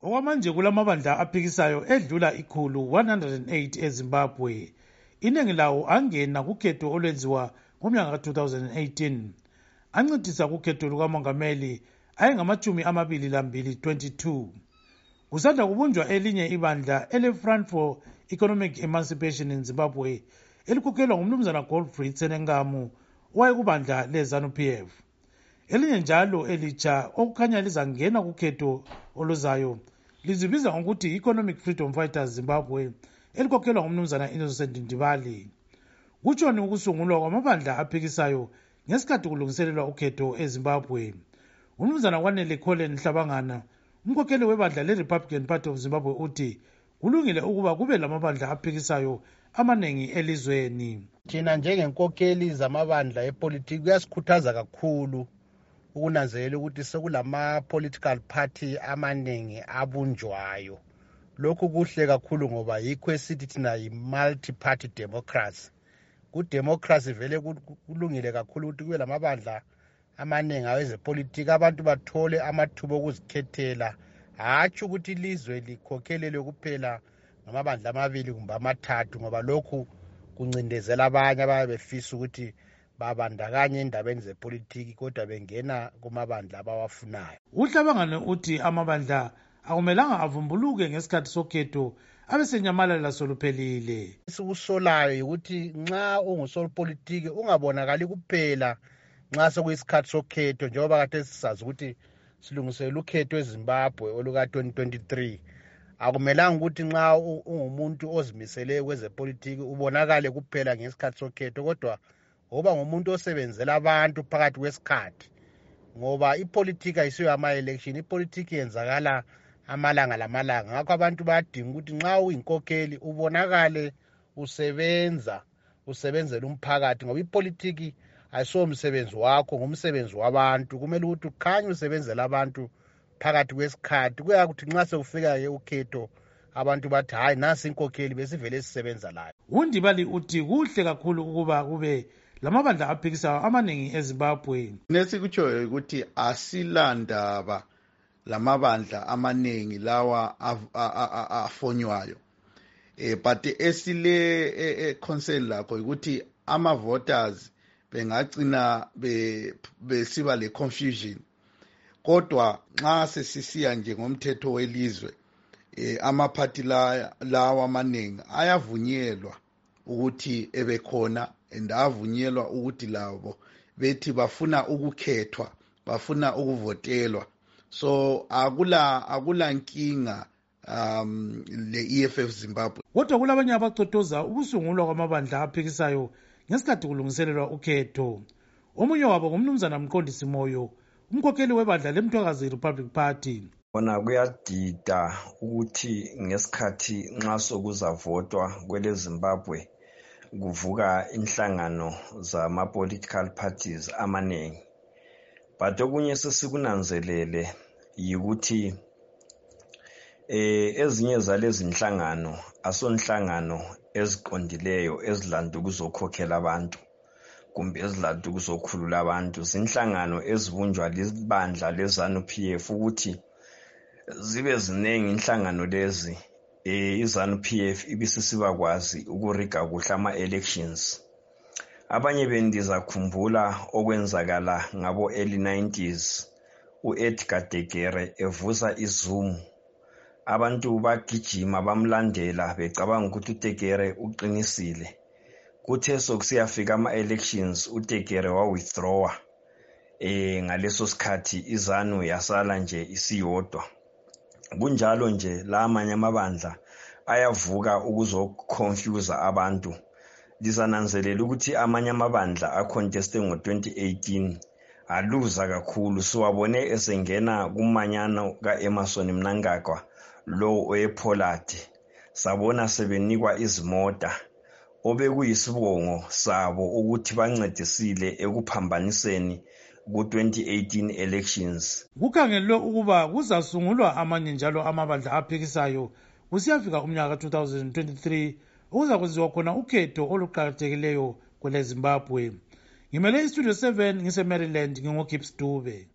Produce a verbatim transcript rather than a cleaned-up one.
Okwamanje kulamabandla aphikisayo edlula ikhulu one hundred eight eZimbabwe. Iningi lawo angena kukhetho olwenziwa ngomnyaka two thousand eighteen. Ancedisa kukhetho lukamongameli ayengamachumi amabili lambili twenty-two. Kusanda kubunjwa elinye ibandla ele-Front for Economic Emancipation in Zimbabwe elikhokhelwa ngumnumzana Godfrey Tsenengamu owayekubandla le-ZANU-P F. Elinye njalo elitsha okukhanya lizangena kukhetho oluzayo lizibiza ngokuthi Economic Freedom Fighters Zimbabwe elikhokhelwa ngumnumzana Innocent Ndibali. Kutshoni ukusungulwa kwamabandla aphikisayo ngesikhathi kulungiselelwa ukhetho eZimbabwe. Umnumzana Wanele Colin Hlabangana, umkhokheli webandla le-Republican Party of Zimbabwe, uthi kulungile ukuba kube lamabandla aphikisayo amanengi elizweni. Thina njengenkokheli zamabandla epolitiki kuyasikhuthaza kakhulu ukunanzelela ukuthi sekulama political party amanengi abunjwayo. Lokhu kuhle kakhulu ngoba yikho esithi thina yi-multi party democracy. Ku-democracy vele kulungile kakhulu ukuthi kube lamabandla amanengi awezepolitiki abantu bathole amathuba okuzikhethela, hatshi ukuthi ilizwe likhokhelelwe kuphela ngamabandla amabili kumbe amathathu, ngoba lokhu kuncindezela abanye ababe befisa ukuthi babandakanye endabeni zepolitiki kodwa bengena kumabandla abawafunayo. uHlabangane uthi amabandla akumelanga avumbuluke ngesikhathi sokhetho abesenyamalala soluphelile. Sikusolayo ukuthi nxa ungusopolitiki ungabonakali kuphela nxa sokuyisikhathi sokhetho, njengoba kade sisazi ukuthi silungiselela ukhetho eZimbabwe oluka twenty twenty-three. Akumelanga ukuthi nxa ungumuntu ozimisele kwezepolitiki ubonakale kuphela ngesikhathi sokhetho, kodwa ngoba ngumuntu osebenzela abantu phakathi kwesikhathi, ngoba ipolitiki ayisiyo ama-election, ipolitiki yenzakala amalanga lamalanga. Ngakho abantu bayadinga ukuthi nxa uyinkokheli ubonakale usebenza usebenzela umphakathi, ngoba ipolitiki ayisiyo umsebenzi wakho, ngumsebenzi wabantu. Kumele ukuthi ukhanye usebenzela abantu phakathi kwesikhathi. Kuya kuthi nxa sekufika-ke ukhetho abantu bathi hayi nasi inkokheli besivele sisebenza layo. uNdibali uthi kuhle kakhulu ukuba kube lamabandla aphikisayo amanengi eZimbabwe. Nesikutshoyo ukuthi asilandaba lamabandla amanengi lawa afonywayo. Eh but esile concern lakho ukuthi ama voters bengagcina besiba le confusion. Kodwa nxa sesisiya nje ngomthetho welizwe eh amaphathi la lawa amanengi ayavunyelwa ukuthi ebekhona endavunyelwa ukuthi labo bethi bafuna ukukhethwa, bafuna ukuvotelwa. So akula akula nkinga um le-E F F Zimbabwe. Kodwa kulabanye abacotoza ukusungulwa kwamabandla aphikisayo ngesikhathi kulungiselelwa ukhetho. Omunye wabo ngumnumzana Mqondisi Moyo, umkhokheli webandla leMthwakazi Republic Party. Bona kuyadida ukuthi ngesikhathi nxa sokuzavotwa kwele Zimbabwe kuvuka inhlangano zama-political parties amanengi. But okunye sesikunanzelele yikuthi eh ezinye zalezi inhlangano asonhlangano eziqondileyo ezilanda ukuzokhokhela abantu kumbe ezilanda ukuzokhulula abantu. Zinhlangano ezibunjwa libandla le-ZANU-P F ukuthi zibe zinengi inhlangano lezi eh i-ZANU-P F ibisisiba kwazi ukuriga kuhla ama-elections. Abanye bendiza khumbula okwenzakala ngabo early nineties u-Edgar Degere evusa iZoom. Abantu bagijima bamlandela becabanga ukuthi uDegere uqinisile. Kuthe sokusiyafika ama-elections uDegere wa-withdrawa. Eh ngaleso sikhathi iZANU yasala nje isiyodwa. Kunjalo nje la amanye amabandla ayavuka ukuzoconfuse abantu. Lizananzelela ukuthi amanye amabandla aconteste ngo twenty eighteen aluza kakhulu. Siwabone esengena kumanyano ka-Emerson Mnangagwa lo oyePolati. Sabona sebenikwa izimota obekuyisibongo sabo ukuthi bancedisile ekuphambaniseni ku twenty eighteen elections. Kukhangelwe ukuba kuzasungulwa amanye njalo amabandla aphikisayo kusiyafika umnyaka two thousand twenty-three ukuza kwenziwa khona ukhetho oluqhakathekileyo kwele Zimbabwe. Ngimele iStudio seven ngise Maryland, ngingoKips Dube.